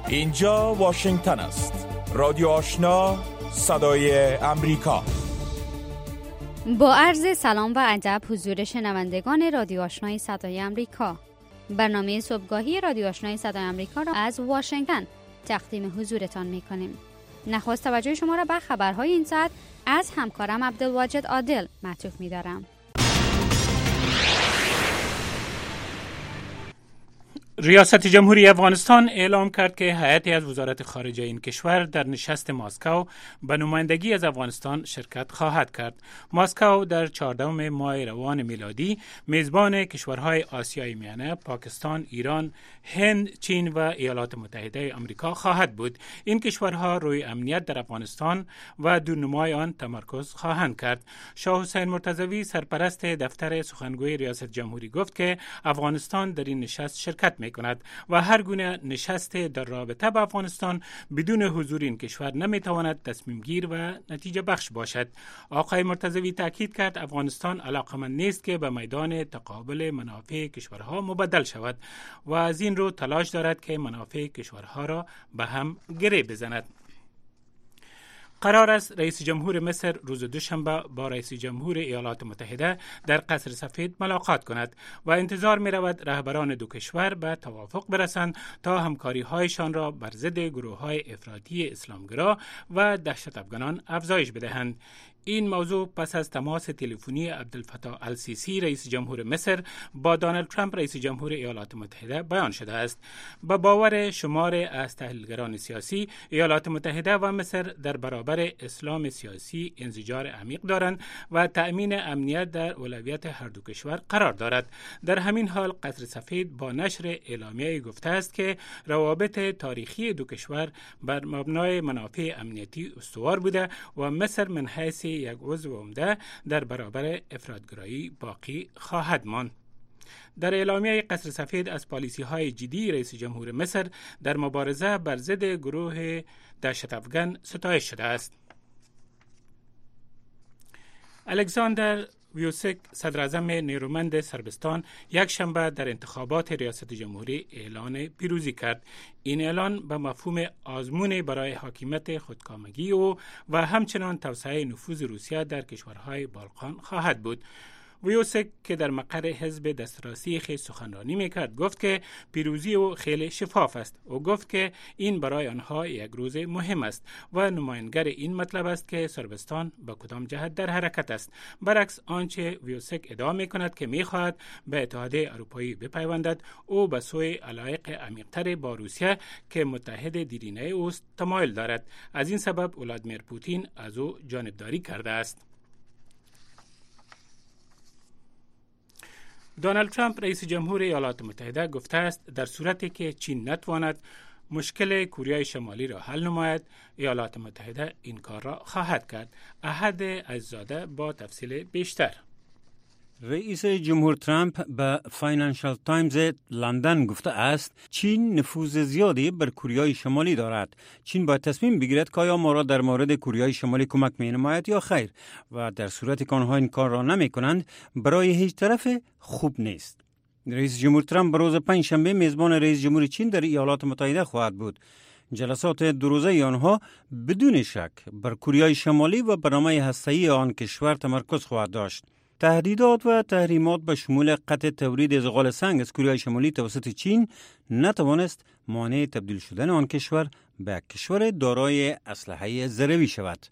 اینجا واشنگتن است. رادیو آشنا، صدای امریکا. با عرض سلام و ادب حضور شنوندگان رادیو آشنای صدای امریکا، برنامه صبحگاهی رادیو آشنای صدای امریکا را از واشنگتن تقدیم حضورتان می‌کنیم. نخست توجه شما را به خبرهای این ساعت از همکارم عبدالواجد عادل معطوف می‌دارم. ریاست جمهوری افغانستان اعلام کرد که هیئتی از وزارت خارجه این کشور در نشست مسکو به نمایندگی از افغانستان شرکت خواهد کرد. مسکو در 14 ماه روان میلادی میزبان کشورهای آسیای میانه، پاکستان، ایران، هند، چین و ایالات متحده آمریکا خواهد بود. این کشورها روی امنیت در افغانستان و دورنمای آن تمرکز خواهند کرد. شاه حسین مرتضوی سرپرست دفتر سخنگوی ریاست جمهوری گفت که افغانستان در این نشست شرکت می‌کند و هر گونه نشست در رابطه با افغانستان بدون حضور این کشور نمی‌تواند تصمیم گیر و نتیجه بخش باشد. آقای مرتضوی تاکید کرد افغانستان علاقمند نیست که به میدان تقابل منافع کشورها مبدل شود و از این رو تلاش دارد که منافع کشورها را به هم گره بزند. قرار است رئیس جمهور مصر روز دوشنبه با رئیس جمهور ایالات متحده در قصر سفید ملاقات کند و انتظار می رود رهبران دو کشور به توافق برسند تا همکاری هایشان را بر ضد گروه های افراطی اسلامگرا و دهشت افغانان افزایش بدهند. این موضوع پس از تماس تلفنی عبدالفتاح السیسی رئیس جمهور مصر با دونالد ترامپ رئیس جمهور ایالات متحده بیان شده است. به باور شمار از تحلیلگران سیاسی، ایالات متحده و مصر در برابر اسلام سیاسی انزجار عمیق دارند و تأمین امنیت در اولویت هر دو کشور قرار دارد. در همین حال قصر سفید با نشر اعلامیه گفته است که روابط تاریخی دو کشور بر مبنای منافع امنیتی استوار بوده و مصر من حیث یک عضو عمده در برابر افراطگرایی باقی خواهد ماند. در اعلامیه قصر سفید از پالیسی‌های جدی رئیس جمهور مصر در مبارزه بر ضد گروه دهشت افغان ستایش شده است. الکساندر ویوسک صدر اعظم نیرومند صربستان یک شنبه در انتخابات ریاست جمهوری اعلان پیروزی کرد. این اعلان به مفهوم آزمون برای حاکمیت خودکامگی او و همچنان توسعه نفوذ روسیه در کشورهای بالقان خواهد بود. ویوسک که در مقر حزب دسترسی خیش سخنرانی میکرد گفت که پیروزی او خیلی شفاف است. او گفت که این برای آنها یک روز مهم است و نمایانگر این مطلب است که صربستان به کدام جهت در حرکت است. برعکس آنچه ویوسک ادعا میکند که میخواهد به اتحادیه اروپایی بپیوندد، او به سوی علایق عمیق‌تر با روسیه که متحد دیرینه اوست تمایل دارد. از این سبب ولادیمیر پوتین از او جانبداری کرده است. دونالد ترامپ رئیس جمهور ایالات متحده گفته است در صورتی که چین نتواند مشکل کره شمالی را حل نماید، ایالات متحده این کار را خواهد کرد. احد عزیزاده با تفصیل بیشتر. رئیس جمهور ترامپ به فاینانشال تایمز لندن گفته است چین نفوذ زیادی بر کره شمالی دارد. چین باید تصمیم بگیرد که آیا ما را در مورد کره شمالی کمک می نماید یا خیر، و در صورتی که آنها این کار را نمی کنند برای هیچ طرف خوب نیست. رئیس جمهور ترامپ به روز پنجشنبه میزبان رئیس جمهور چین در ایالات متحده خواهد بود. جلسات دو روزه آنها بدون شک بر کره شمالی و برنامه هسته‌ای آن کشور تمرکز خواهد داشت. تهدیدات و تحریمات به شمول قطع تولید زغال سنگ از کره شمالی توسط چین نتوانست مانع تبدیل شدن آن کشور به کشور دارای اسلحه ذروی شود.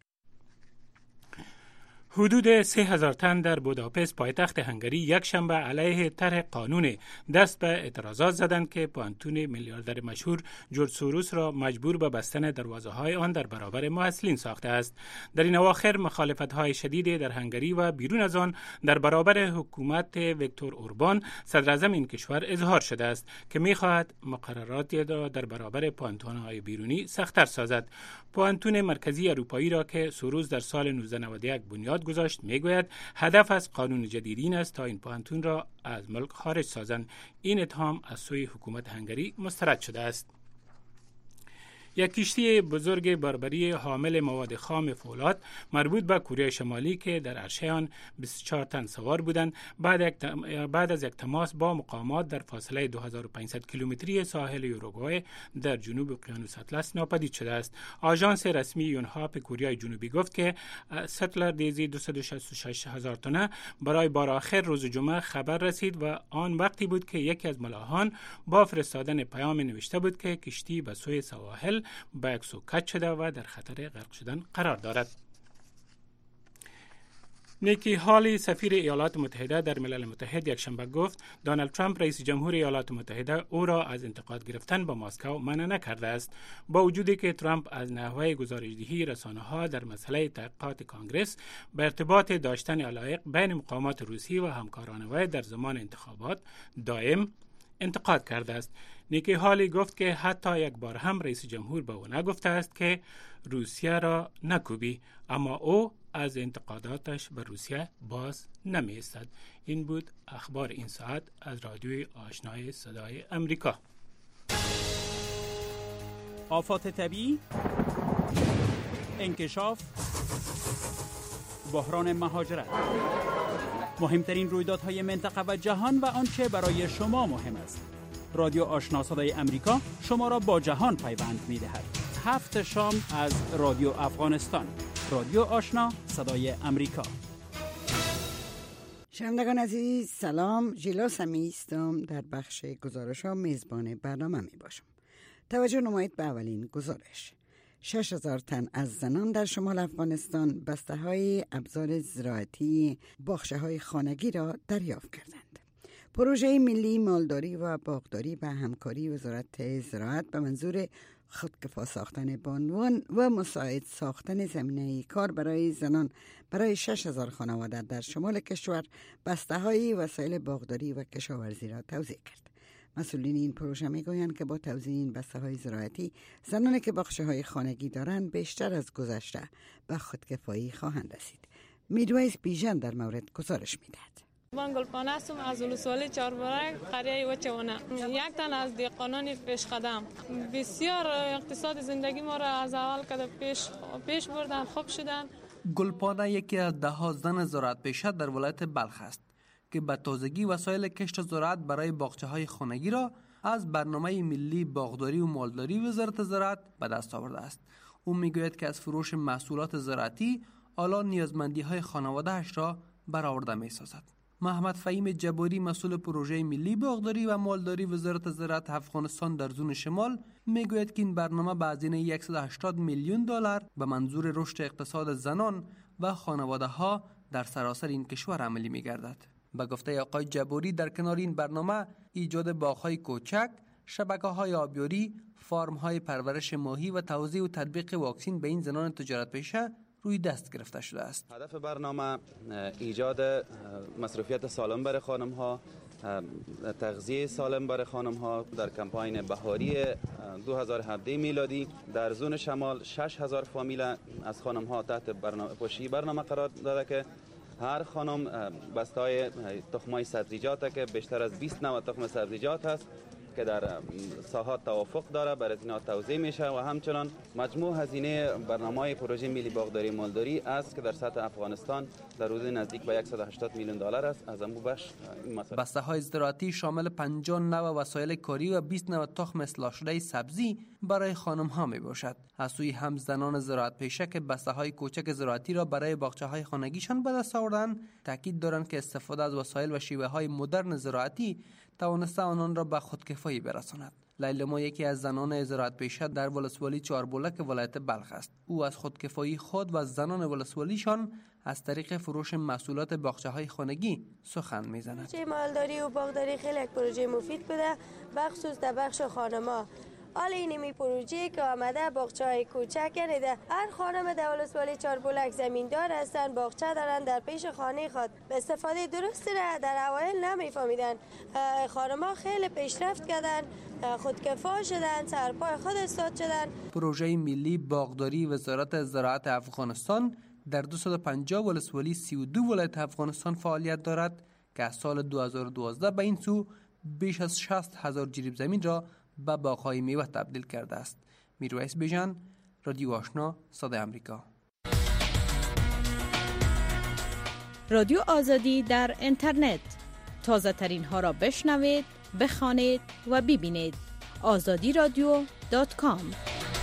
حدود 3000 تن در بوداپست پایتخت هنگری یک شنبه علیه طرح قانون دست به اعتراضات زدند که پانتون میلیاردر مشهور جورج سوروس را مجبور به بستن دروازه‌های آن در برابر محصلین ساخته است. در این اواخر مخالفت‌های شدید در هنگری و بیرون از آن در برابر حکومت ویکتور اوربان صدر اعظم این کشور اظهار شده است که می‌خواهد مقرراتی را در برابر پانتون‌های بیرونی سخت‌تر سازد. پانتون مرکزی اروپایی را که سوروس در سال 1991 بنیاد گذاشت میگوید هدف از قانون جدید این است تا این پانتون را از ملک خارج سازند. این اتهام از سوی حکومت هنگری مسترد شده است. یک کشتی بزرگ بربری حامل مواد خام فولاد مربوط به کره شمالی که در عرشه آن 24 تن سوار بودند بعد از یک تماس با مقامات در فاصله 2500 کیلومتری ساحل یوروگوئه در جنوب اقیانوس اطلس ناپدید شده است. آژانس رسمی یونهاپ کره جنوبی گفت که ستلر دیزی 266 هزار تنه برای بار آخر روز جمعه خبر رسید و آن وقتی بود که یکی از ملاحان با فرستادن پیام نوشته بود که کشتی به سوی سواحل به یک سو کج شده و در خطر غرق شدن قرار دارد. نیکی هالی سفیر ایالات متحده در ملل متحد یکشنبه گفت دونالد ترامپ رئیس جمهور ایالات متحده او را از انتقاد گرفتن به مسکو منع نکرده است، با وجودی که ترامپ از نحوه گزارشدهی رسانه‌ها در مسئله تحقیقات کانگرس به ارتباط داشتن علایق بین مقامات روسی و همکاران وی در زمان انتخابات دائم انتقاد کرده است. نیکی هالی گفت که حتی یک بار هم رئیس جمهور به او نگفته است که روسیه را نکوبی، اما او از انتقاداتش به روسیه باز نمی ایستد. این بود اخبار این ساعت از رادیوی آشنای صدای امریکا. آفات طبیعی، انکشاف، بحران مهاجرت، مهمترین رویدادهای منطقه و جهان و آنچه برای شما مهم است. رادیو آشنا صدای امریکا شما را با جهان پیوند می دهد. 7 شام از رادیو افغانستان. رادیو آشنا صدای امریکا. شنوندگان عزیز سلام، ژیلا سمی هستم. در بخش گزارش ها میزبان برنامه می باشم. توجه نمایید به اولین گزارش. 6,000 تن از زنان در شمال افغانستان بسته های ابزار زراعتی باغچه های خانگی را دریافت کردند. پروژه ملی مالداری و باغداری به همکاری وزارت زراعت به منظور خودکفا ساختن بانوان و مساعد ساختن زمینه کار برای زنان برای 6,000 خانواده در شمال کشور بسته های وسایل باغداری و کشاورزی را توزیع کرد. مسئولین این پروژه میگویند که با توزیع این بسته های زراعتی زنانی که باغچه های خانگی دارند بیشتر از گذشته به خودکفایی خواهند رسید. میرویس بیژن در مورد گزارش میدهد. من گلپانه هستم از ولسوالی چهاربرک قریه وچوانه. یک تن از دیقانان پیش قدم. بسیار اقتصاد زندگی ما را از اول که پیش بردن خوب شدن. گلپانه یکی از 10 زن زراعت پیشه در ولایت بلخ است که به تازگی وسایل کشت زراعت برای باغچه‌های خانگی را از برنامه ملی باغداری و مالداری وزارت زراعت به دست آورده است. او میگوید که از فروش محصولات زراعتی الان نیازمندی‌های خانواده‌اش را برآورده می‌سازد. محمد فهیم جباری مسئول پروژه ملی باغداری و مالداری وزارت زراعت افغانستان در زون شمال میگوید که این برنامه به هزینه 180 میلیون دلار به منظور رشد اقتصاد زنان و خانواده‌ها در سراسر این کشور عملی می‌گردد. به گفته آقای جباری در کنار این برنامه ایجاد باغ‌های کوچک، شبکه‌های آبیاری، فارم‌های پرورش ماهی و توزیع و تطبیق واکسن به این زنان تجارت پیشه روی دست گرفته شده است. هدف برنامه ایجاد مصروفیت سالم برای خانم‌ها، تغذیه سالم برای خانم‌ها در کمپاین بهاری 2017 میلادی در زون شمال 6,000 فامیل از خانم‌ها تحت پوشش برنامه قرار داده که هر خانم بسته‌های تخم‌های سبزیجات که بیشتر از 20 نوع تخم سبزیجات است که در ساحات توافق داره برای اینا توزیع میشه و همچنان مجموع هزینه برنامه پروژه ملی باغداری مالداری است که در سطح افغانستان در حدود نزدیک به 180 میلیون دلار است. از اون بخش بسته‌های زراعتی شامل 50 نوع وسایل کاری و 20 نوع تخم اصلاح شده سبزی برای خانم‌ها میباشد. از سوی هم زنان زراعت پیشه که بسته‌های کوچک زراعتی را برای باغچه‌های خانگیشان به دست آوردند تاکید دارند که استفاده از وسایل و شیوه‌های مدرن زراعتی توانسته آنان را به خودکفایی برساند. لیلما یکی از زنان زراعت پیشه در ولسوالی چهاربولک ولایت بلخ است. او از خودکفایی خود و زنان ولسوالیشان از طریق فروش محصولات باغچه‌های خانگی سخن می‌زند. پروژه مالداری و باغداری خیلی یک پروژه مفید بوده، بخصوص در بخش خانم‌ها. حالا اینمی پروژه که آمده باغچه‌های کوچک یعنی هر خانم در ولسوالی چهاربولک زمیندار هستن، باغچه دارن در پیش خانه خود. به استفاده درست را در اوایل نمی‌فهمیدن. خانم‌ها خیلی پیشرفت کردن، خودکفا شدن، سرپای خود استاد شدن. پروژه ملی باغداری وزارت زراعت افغانستان در 250 ولسوالی 32 ولایت افغانستان فعالیت دارد که از سال 2012 به این سو بیش از 60,000 جریب زمین را به باغ‌های میوه تبدیل کرده است. میرویس بیژن، رادیو آشنا، صدای امریکا. رادیو آزادی در اینترنت. تازه ترین ها را بشنوید، بخوانید و ببینید. azadiradyo.com.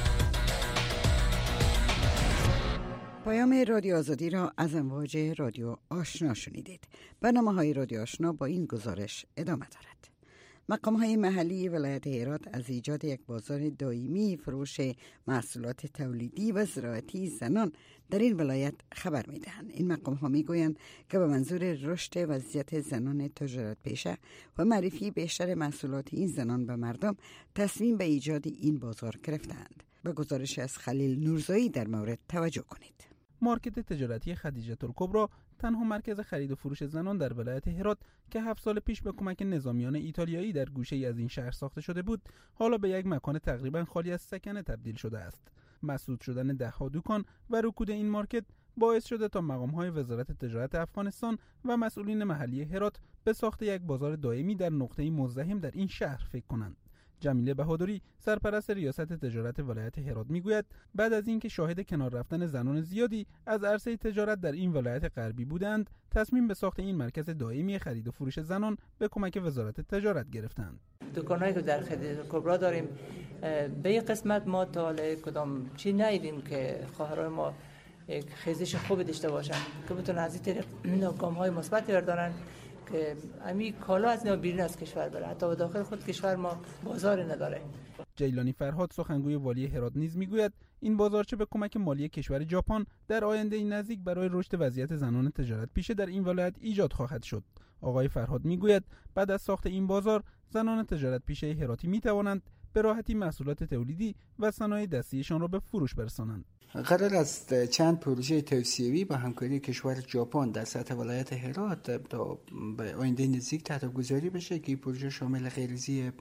پیام رادیو آزادی را از امواج رادیو آشنا شنیدید. برنامه‌های رادیو آشنا با این گزارش ادامه دارد. مقام‌های محلی ولایت هرات از ایجاد یک بازار دائمی فروش محصولات تولیدی و زراعتی زنان در این ولایت خبر می‌دهند. این مقام‌ها می‌گویند که به منظور رشد وضعیت زنان تجارت پیشه و معرفی بیشتر محصولات این زنان به مردم تصمیم به ایجاد این بازار گرفتند. به گزارش از خلیل نورزایی در مورد توجه کنید. مارکت تجارتی خدیجه الکبری تنها مرکز خرید و فروش زنان در ولایت هرات که 7 سال پیش به کمک نظامیان ایتالیایی در گوشه‌ای از این شهر ساخته شده بود، حالا به یک مکان تقریبا خالی از سکنه تبدیل شده است. مسدود شدن ده‌ها دکان و رکود این مارکت باعث شده تا مقام‌های وزارت تجارت افغانستان و مسئولین محلی هرات به ساخت یک بازار دائمی در نقطه‌ای مزدحم در این شهر فکر کنند. جمیله بهادری سرپرست ریاست تجارت ولایت هرات میگوید بعد از اینکه شاهد کنار رفتن زنان زیادی از عرصه تجارت در این ولایت غربی بودند، تصمیم به ساخت این مرکز دائمی خرید و فروش زنان به کمک وزارت تجارت گرفتند. دکانایی که در خدیجه الکبری داریم به این قسمت ما تا حالا کدام چی ندیدیم که خواهرای ما یک خیزش خوب داشته باشن که بتونن از این طریق گام‌های مثبتی بردارن که امی کالا از بیرون از کشور بره، حتی داخل خود کشور ما بازاری نداره. جیلانی فرهاد سخنگوی والی هرات نیز میگوید این بازارچه به کمک مالی کشور ژاپن در آینده نزدیک برای رشد وضعیت زنان تجارت پیشه در این ولایت ایجاد خواهد شد. آقای فرهاد میگوید بعد از ساخت این بازار زنان تجارت پیشه هراتی میتوانند به راحتی محصولات تولیدی و صنایع دستیشان را به فروش برسانند. قرار است چند پروژه توسعه‌ای با همکاری کشور ژاپن در سطح ولایت هرات تا به آینده نزدیک تحت گذاری بشه که این پروژه شامل غیرزی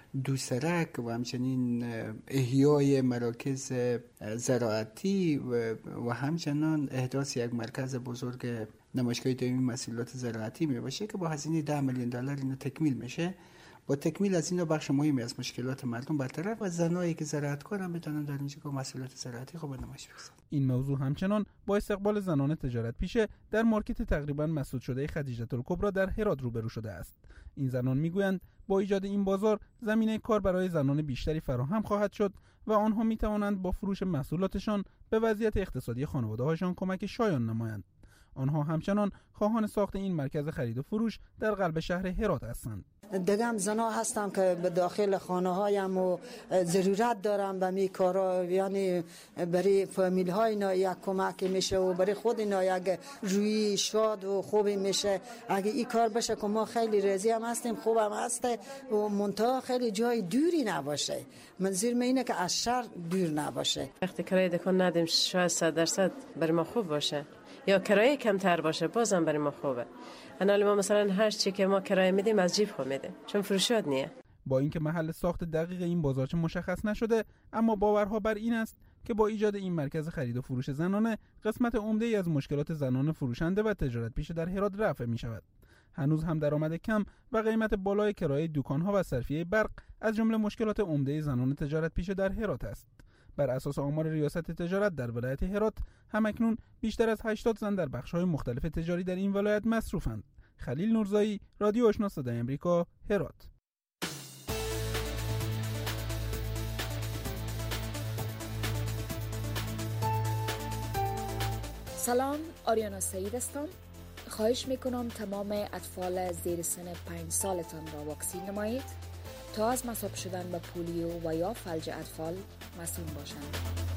دوسرک و همچنین احیای مراکز زراعتی و همچنان احداث یک مرکز بزرگ نمایشگاه دائمی محصولات زراعتی می باشه که با هزینه $10 میلیون اینو تکمیل میشه. با تکمیل از اینو بخش مهمی از مشکلات مردم برطرف و زنایی که زراعت کارن بتونن در اینجا که محصولات زراعتی خوب نمایش بگذارن. این موضوع همچنان با استقبال زنان تجارت پیشه در مارکت تقریبا مسدود شده خدیجه الکبری در هرات روبرو شده است. این زنان میگویند با ایجاد این بازار زمینه کار برای زنان بیشتری فراهم خواهد شد و آنها میتوانند با فروش محصولاتشان به وضعیت اقتصادی خانواده‌هاشان کمک شایان نمایند. آنها همچنان خواهان ساخت این مرکز خرید و فروش در قلب شهر هرات هستند. دیگه هم زنا هستم که به داخل خانه هایم و ضرورت دارم به می کارا، یعنی برای فامیل های اینا یک کمک میشه و برای خود اینا یک روی شاد و خوبی میشه. اگه این کار بشه که ما خیلی راضی هم هستیم، خوبم هسته و منتها خیلی جای دوری نباشه. منظور اینه که از شهر دور نباشه. وقتی کرایه دکان ندیم شاید 100% برای ما خوب باشه یا کرایه کمتر باشه بازم برای ما خوبه. حالا ما مثلا هر چی که ما کرایه میدیم از جیب خود میدیم چون فروشات نیه. با اینکه محل ساخت دقیق این بازارچه مشخص نشده، اما باورها بر این است که با ایجاد این مرکز خرید و فروش زنانه قسمت عمده‌ای از مشکلات زنان فروشنده و تجارت پیشه در هرات رفع می شود. هنوز هم درآمد کم و قیمت بالای کرایه دکان‌ها و صرفیه برق از جمله مشکلات عمده زنان تجارت پیشه در هرات است. بر اساس آمار ریاست تجارت در ولایت هرات همکنون بیشتر از 80 زن در بخش‌های مختلف تجاری در این ولایت مصروفند. خلیل نورزایی، رادیو آشنا صدای امریکا، هرات. سلام، آریانا سعید هستم. خواهش میکنم تمام اطفال زیر سن 5 سالتان را واکسین نمایید تا از مصاب شدن به پولیو و یا فلج اطفال مسئول باشند.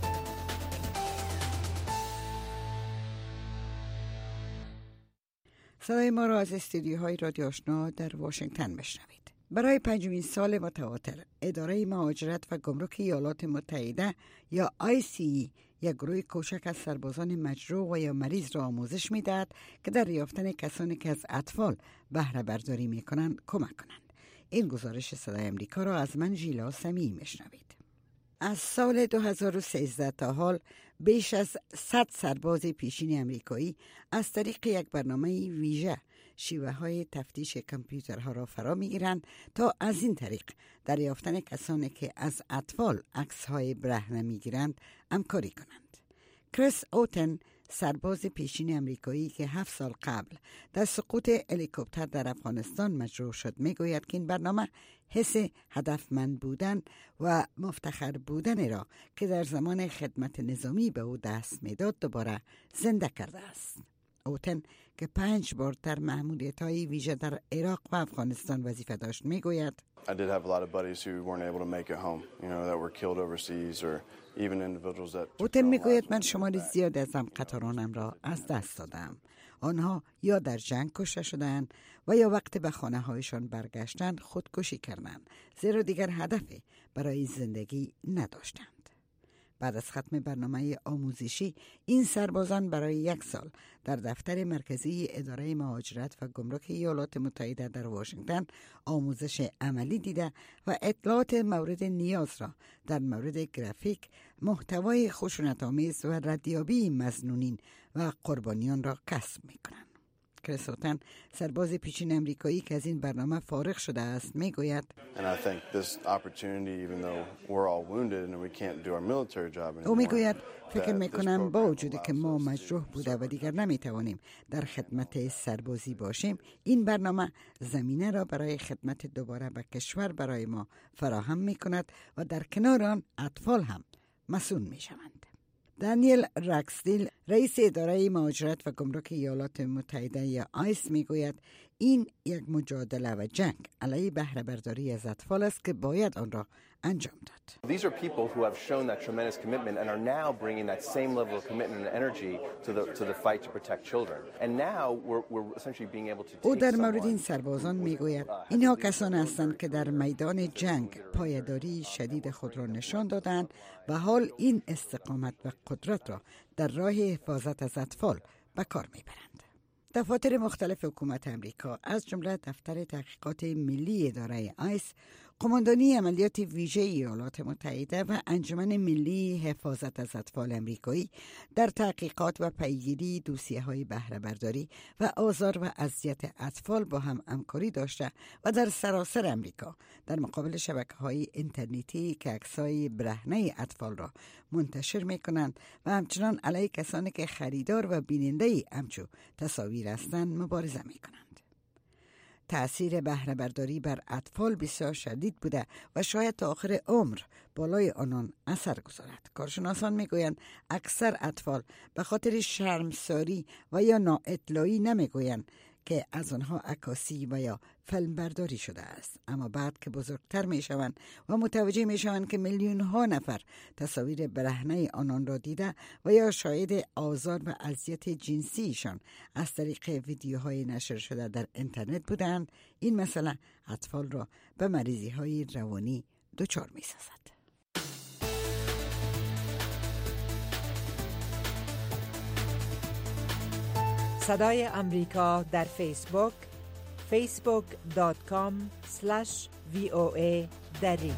صدای ما را از استودیوهای رادیو آشنا در واشنگتن بشنوید. برای 5مین سال متواتر اداره مهاجرت و گمرک ایالات متحده یا ICE یک گروه کوچک از سربازان مجروح و یا مریض را آموزش می‌دهد که در یافتن کسانی که از اطفال بهره برداری می‌کنند کمک کنند. این گزارش صدای امریکا را از من ژیلا سمیعی میشنوید. از سال 2013 تا حال بیش از 100 سرباز پیشین امریکایی از طریق یک برنامه ویژه شیوه های تفتیش کامپیوترها را فرا میگیرند تا از این طریق در یافتن کسانی که از اطفال عکس های برهنه میگیرند همکاری کنند. کریس اوتن، سرباز پیشین امریکایی که 7 سال قبل در سقوط هلیکوپتر در افغانستان مجروح شد، میگوید که این برنامه حس هدفمند بودن و مفتخر بودن را که در زمان خدمت نظامی به او دست میداد دوباره زنده کرده است. اوتن که 5 بار در مأموریت‌های ویژه در عراق و افغانستان وظیفه داشت میگوید I did have a lot of buddies who weren't able to make it home, that were killed overseas or even individuals that. اوتن میگوید من شمار زیادی از همقطارانم را از دست دادم. آنها یا در جنگ کشته شدند و یا وقتی به خانه هایشان برگشتند خودکشی کردند، زیرا دیگر هدفی برای زندگی نداشتند. بعد از ختم برنامه آموزشی این سربازان برای 1 سال در دفتر مرکزی اداره مهاجرت و گمرک ایالات متحده در واشنگتن آموزش عملی دیده و اطلاعات مورد نیاز را در مورد گرافیک، محتوای خشونت‌آمیز و ردیابی مظنونین و قربانیان را کسب می‌کنند. کریس اوتن، سرباز پیشین امریکایی که از این برنامه فارغ شده است، میگوید او میگوید فکر میکنم با وجودی که ما مجروح بوده و دیگر نمیتوانیم در خدمت سربازی باشیم، این برنامه زمینه را برای خدمت دوباره به کشور برای ما فراهم میکند و در کنار آن اطفال هم مسئول میشوند. دانیل راکسدیل، رئیس اداره مهاجرت و گمرک ایالات متحده یا آیس میگوید این یک مجادله و جنگ علیه بهره برداری از اطفال است که باید آن را انجام داد. These are people who have shown that tremendous commitment and are now bringing that same level of commitment and energy to the fight to protect children. And now we're essentially being able to. او در مورد این سربازان میگوید اینها کسانی هستند که در میدان جنگ پایداری شدید خود را نشان دادند و حال این استقامت و قدرت را در راه حفاظت از اطفال به کار میبرند. دفاتر مختلف حکومت امریکا از جمله دفتر تحقیقات ملی اداره آیس، قماندانی عملیات ویژه ایالات متحده و انجمن ملی حفاظت از اطفال امریکایی در تحقیقات و پیگیری دوسیه‌های بهره برداری و آزار و اذیت اطفال با هم همکاری داشته و در سراسر امریکا در مقابل شبکه‌های اینترنتی که عکس‌های برهنه اطفال را منتشر می‌کنند و همچنان علیه کسانی که خریدار و بیننده همچو تصاویر هستند مبارزه می‌کنند. تأثیر بهره برداری بر اطفال بسیار شدید بوده و شاید تا آخر عمر بالای آنان اثر گذارد. کارشناسان میگویند اکثر اطفال به خاطر شرمساری و یا نااطلاعی نمیگویند که از آنها عکاسی و یا فیلم برداری شده است، اما بعد که بزرگتر می شوند و متوجه می شوند که میلیون ها نفر تصاویر برهنه آنان را دیده و یا شاهد آزار و اذیت جنسیشان از طریق ویدیوهای نشر شده در اینترنت بودند، این مسئله اطفال را به مریضی های روانی دچار می سازد. صدای امریکا در فیسبوک facebook.com/VOA دری.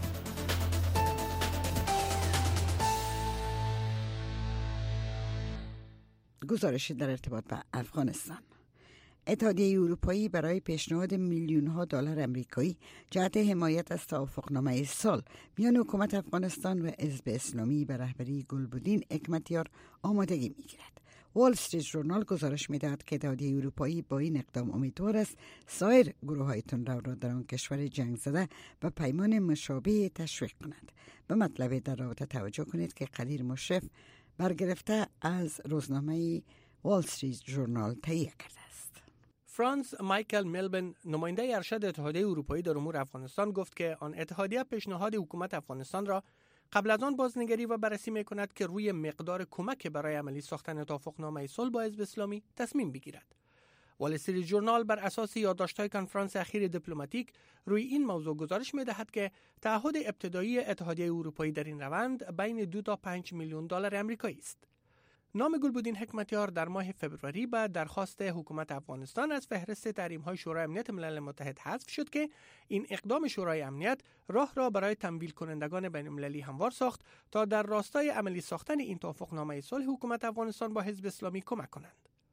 گزارشی در ارتباط با افغانستان. اتحادیه اروپایی برای پیشنهاد میلیون‌ها دلار آمریکایی جهت حمایت از توافقنامه صلح میان حکومت افغانستان و حزب اسلامی به رهبری گلبدین حکمتیار آمادگی می‌گیرد. وال استریت ژورنال گزارش می‌دهد که اتحادیه اروپایی با این اقدام امیدوار است سایر گروه‌های تندرو را در آن کشور جنگ زده و پیمان مشابه تشویق کند. به مطلب در رابطه توجه کنید که قدیر مشرف برگرفته از روزنامه وال استریت ژورنال تهیه کرده است. فرانس مایکل ملبن، نماینده ارشد اتحادیه اروپایی در امور افغانستان، گفت که آن اتحادیه پیشنهاد حکومت افغانستان را قبل از آن بازنگری و بررسی می‌کند که روی مقدار کمک برای عملی ساختن توافقنامه صلح با حزب اسلامی تصمیم بگیرد. وال استریت ژورنال بر اساس یادداشت‌های کنفرانس اخیر دیپلماتیک روی این موضوع گزارش می‌دهد که تعهد ابتدایی اتحادیه اروپایی در این روند بین 2 تا 5 میلیون دلار آمریکایی است. نام گلبدین حکمتیار در ماه فوریه به درخواست حکومت افغانستان از فهرست تحریم‌های شورای امنیت ملل متحد حذف شد که این اقدام شورای امنیت راه را برای تمویل کنندگان بین‌المللی هموار ساخت تا در راستای عملی ساختن این توافقنامه صلح حکومت افغانستان با حزب اسلامی کمک کنند.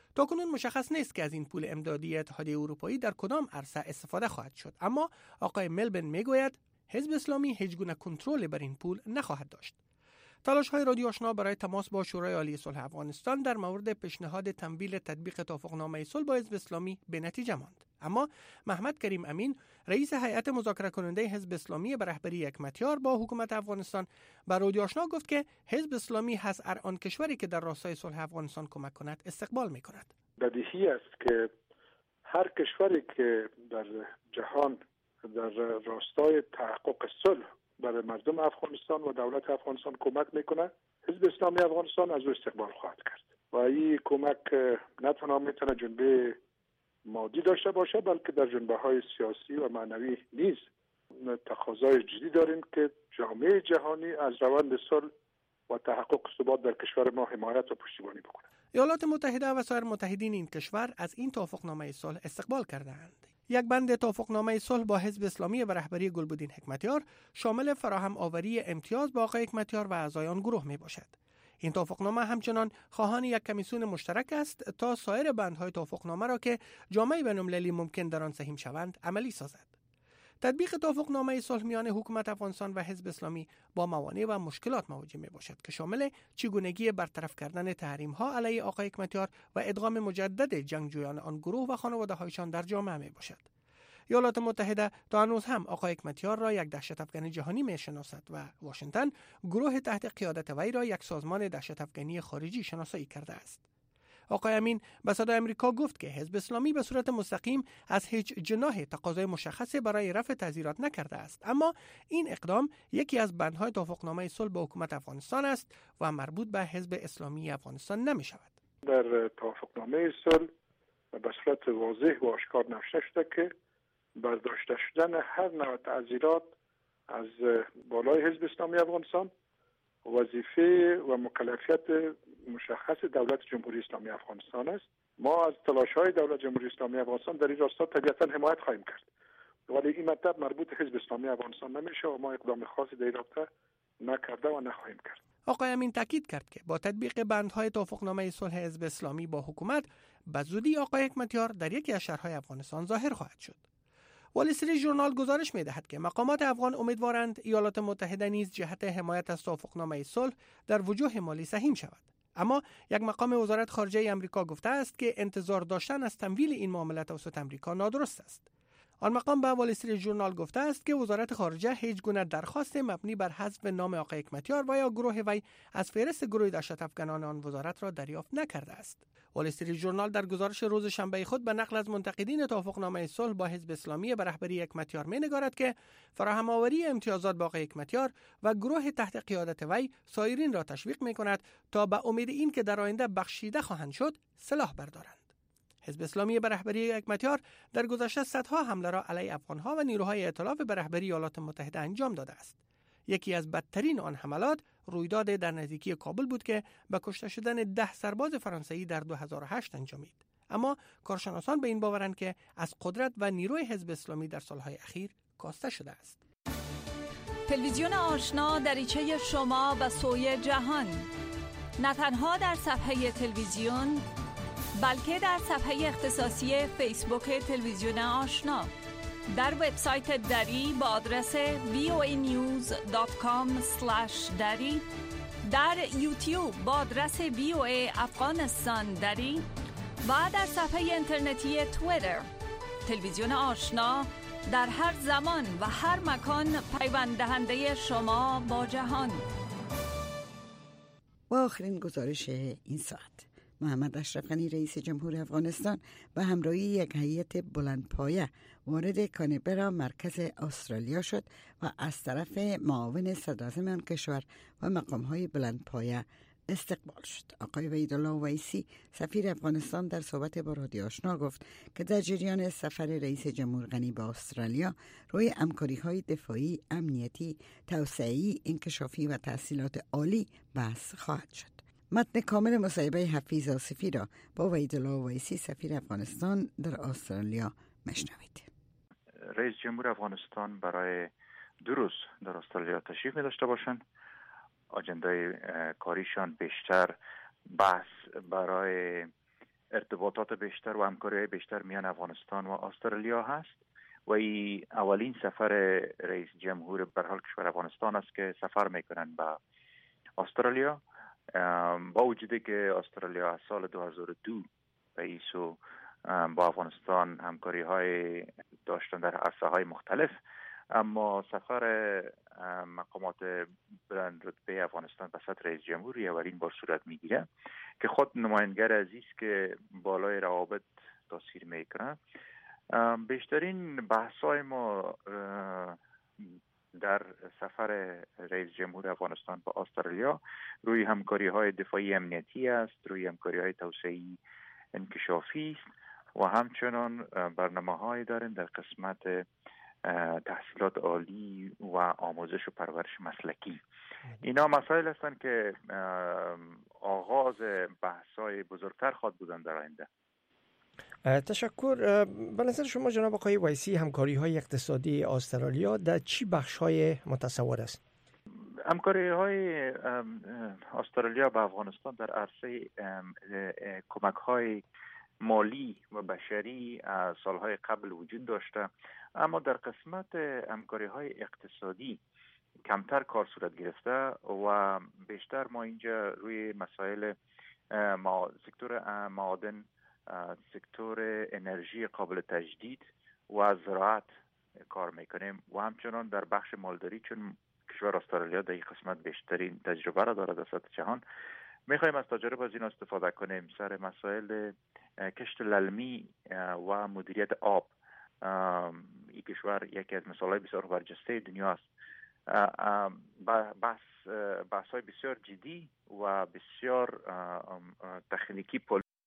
تاکنون مشخص نیست که از این پول امدادی اتحادیه اروپایی در کدام عرصه استفاده خواهد شد، اما آقای ملبن میگوید حزب اسلامی هیچ گونه کنترل بر این پول نخواهد داشت. تلاش‌های رادیو آشنا برای تماس با شورای عالی صلح افغانستان در مورد پیشنهاد تمویل تطبیق توافقنامه صلح با حزب اسلامی به نتیجه ماند. اما محمد کریم امین، رئیس هیئت مذاکره کننده حزب اسلامی به رهبری حکمتیار با حکومت افغانستان، بر رادیو آشنا گفت که حزب اسلامی از هر آن کشوری که در راستای صلح افغانستان کمک کند استقبال می‌کند. بدیهی است که هر کشوری که در جهان در راستای تحقق صلح برای مردم افغانستان و دولت افغانستان کمک میکنه، حزب اسلامی افغانستان از او استقبال خواهد کرد و این کمک نه تنها میتونه جنبه مادی داشته باشه، بلکه در جنبه های سیاسی و معنوی نیز تقاضای جدی داریم که جامعه جهانی از روند صلح و تحقق ثبات در کشور ما حمایت و پشتیبانی بکنه. ایالات متحده و سایر متحدین این کشور از این توافقنامه صلح استقبال کرده‌اند. یک بند توافقنامه صلح با حزب اسلامی و رهبری گلبدین حکمتیار شامل فراهم آوری امتیاز با آقای حکمتیار و اعضای آن گروه می باشد. این توافقنامه همچنان خواهان یک کمیسیون مشترک است تا سایر بندهای توافقنامه را که جامعه بین‌المللی ممکن در آن سهیم شوند عملی سازد. تطبیق توافقنامه صلح میان حکومت افغانستان و حزب اسلامی با موانع و مشکلات مواجه می باشد که شامل چگونگی برطرف کردن تحریم ها علیه آقای حکمتیار و ادغام مجدد جنگجویان آن گروه و خانواده هایشان در جامعه می باشد. ایالات متحده تا هنوز هم آقای حکمتیار را یک دهشت‌افکن جهانی می شناسد و واشنگتن گروه تحت قیادت وی را یک سازمان دهشت‌افکنی خارجی شناسایی کرده است. آقای امین به صدای آمریکا گفت که حزب اسلامی به صورت مستقیم از هیچ جناح تقاضای مشخصی برای رفع تعزیرات نکرده است، اما این اقدام یکی از بندهای توافقنامه صلح با حکومت افغانستان است و مربوط به حزب اسلامی افغانستان نمی شود. در توافقنامه صلح به صورت واضح و آشکار نوشته شده که برداشته شدن هر نوع تعزیرات از بالای حزب اسلامی افغانستان وظیفه و مکلفیت مشخص دولت جمهوری اسلامی افغانستان است. ما از تلاش‌های دولت جمهوری اسلامی افغانستان در این راستا طبیعتاً حمایت خواهیم کرد، ولی این مطلب مربوط حزب اسلامی افغانستان نمیشه و ما اقدام خاصی در این رابطه نکرده و نخواهیم کرد. آقای امین تاکید کرد که با تطبیق بندهای توافقنامه صلح حزب اسلامی با حکومت به زودی آقای حکمتیار در یکی از شهرهای افغانستان ظاهر خواهد شد. وال استریت ژورنال گزارش می‌دهد که مقامات افغان امیدوارند ایالات متحده نیز جهت حمایت از توافقنامه صلح در وجوه مالی سهیم شود. اما یک مقام وزارت خارجه آمریکا گفته است که انتظار داشتن از تمویل این معامله توسط آمریکا نادرست است. آن مقام به وال استریت ژورنال گفته است که وزارت خارجه هیچ گونه درخواست مبنی بر حذف نام آقای حکمتیار و یا گروه وی از فهرست گروه دهشت‌افکنان آن وزارت را دریافت نکرده است. وال استریت ژورنال در گزارش روز شنبه خود به نقل از منتقدین توافقنامه صلح با حزب اسلامی به رهبری حکمتیار می‌نگارد که فراهم آوری امتیازات با آقای حکمتیار و گروه تحت قیادت وی سایرین را تشویق می‌کند تا به امید این که در آینده بخشیده خواهند شد سلاح بردارند. حزب اسلامی به رهبری حکمتیار در گذشته صدها حمله را علیه افغان‌ها و نیروهای ائتلاف به رهبری ایالات متحده انجام داده است. یکی از بدترین آن حملات رویداد در نزدیکی کابل بود که به کشته شدن 10 سرباز فرانسوی در 2008 انجامید. اما کارشناسان به این باورند که از قدرت و نیروی حزب اسلامی در سالهای اخیر کاسته شده است. تلویزیون آشنا دریچه شما به سوی جهان، نه تنها در صفحه تلویزیون بلکه در صفحه اختصاصی فیسبوک تلویزیون آشنا، در وبسایت دری با آدرس voanews.com/dari، در یوتیوب با آدرس VOA افغانستان دری و در صفحه اینترنتی توییتر. تلویزیون آشنا در هر زمان و هر مکان پیوند دهنده شما با جهان. و آخرین گزارش این ساعت، محمد اشرف غنی رئیس جمهور افغانستان به همراهی یک هیئت بلندپایه وارد کانبرا مرکز استرالیا شد و از طرف معاون صدراعظم آن کشور و مقام‌های بلندپایه استقبال شد. آقای وحیدالله اویسی سفیر افغانستان در صحبت با رادیو آشنا گفت که در جریان سفر رئیس جمهور غنی به استرالیا روی همکاری‌های دفاعی، امنیتی، توسعه‌ای، انکشافی و تحصیلات عالی بحث خواهد شد. متن کامل مصاحبه حفیظ آصفی را با وحیدالله اویسی سفیر افغانستان در استرالیا مشنوید. رئیس جمهور افغانستان برای 2 روز در استرالیا تشریف می داشته باشند. آجندای کاریشان بیشتر بحث برای ارتباطات بیشتر و همکاری بیشتر میان افغانستان و استرالیا هست و این اولین سفر رئیس جمهور به حال کشور افغانستان است که سفر میکنن به استرالیا. با وجودی که استرالیا از سال 2002 رئیس با افغانستان همکاری های داشتن در عرصه های مختلف، اما سفر مقامات بلند رتبه افغانستان به سطح رئیس جمهوری اولین بار صورت میگیره که خود نماینگر عزیز که بالای روابط تاثیر میکنه. بیشترین بحث‌های ما در سفر رئیس جمهور افغانستان به استرالیا روی همکاری‌های دفاعی امنیتی است، روی همکاری‌های توسعه‌ای انکشافی است و همچنان برنامه‌هایی داریم در قسمت تحصیلات عالی و آموزش و پرورش مسلکی. اینا مسائل هستند که آغاز بحث‌های بزرگتر خواهد بودن در آینده. تشکر. به نظر شما جناب آقای ویسی همکاری‌های اقتصادی استرالیا در چی بخش‌های متصور است؟ همکاری‌های استرالیا به افغانستان در عرصه کمک‌های مالی و بشری سالهای قبل وجود داشته، اما در قسمت همکاری‌های اقتصادی کمتر کار صورت گرفته و بیشتر ما اینجا روی مسائل سکتور معادن، سکتور انرژی قابل تجدید و زراعت کار میکنیم و همچنان در بخش مالداری، چون کشور استرالیا در این قسمت بیشترین تجربه را دارد در سطح جهان، میخوایم از تجربه از این استفاده کنیم سر مسائل کشت للمی و مدیریت آب. این کشور یکی از مثالهای بسیار برجسته دنیا است. بحث‌های بسیار جدی و بسیار تکنیکی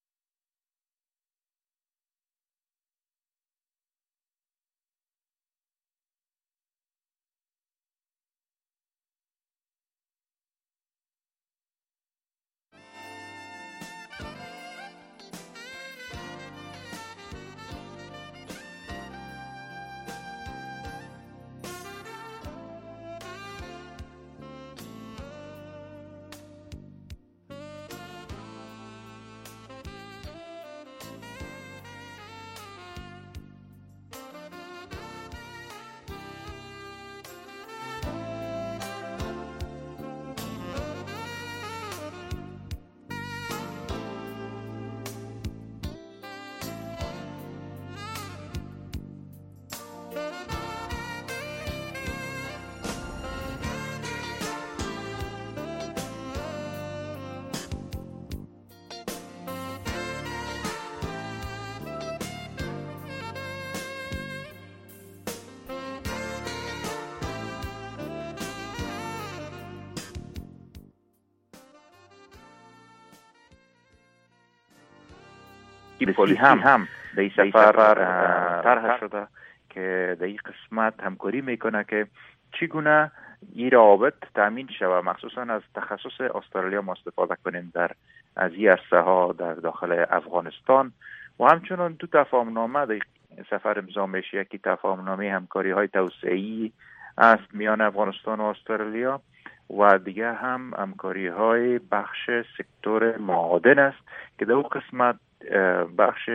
پولی هم در این سفر طرح شده که در این قسمت همکاری میکنه که چگونه این روابط تامین شود، مخصوصا از تخصص استرالیا ما استفاده کنیم در از این عرصه ها در داخل افغانستان و همچنان دو تفاهمنامه در سفر امضا میشه. یکی تفاهمنامه همکاری های توسعه‌ای است میان افغانستان و استرالیا و دیگه هم همکاری های بخش سکتور معادن است که در اون قسمت بخش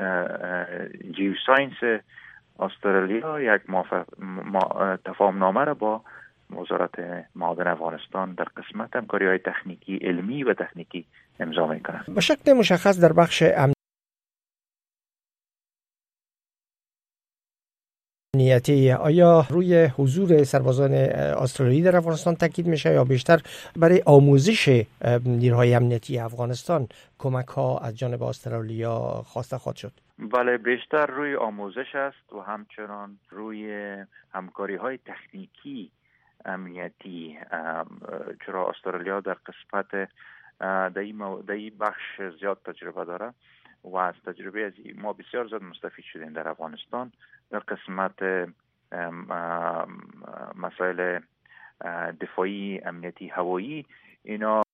جیوساینس استرالیا یک تفاهمنامه را با وزارت معادن افغانستان در قسمت همکاری‌های تکنیکی علمی و تکنیکی امضا می‌کنند. به شکل مشخص در بخش امنیتی آیا روی حضور سربازان استرالیایی در افغانستان تاکید میشه یا بیشتر برای آموزش نیروهای امنیتی افغانستان کمک ها از جانب استرالیا خواسته خواهد شد؟ بله، بیشتر روی آموزش است و همچنان روی همکاری های تکنیکی امنیتی، چرا استرالیا در قسمت در این بخش زیاد تجربه داره و از تجربه از ما بسیار زیاد مستفید شدیم در افغانستان در قسمت مسائل دفاعی امنیتی هوایی. اینا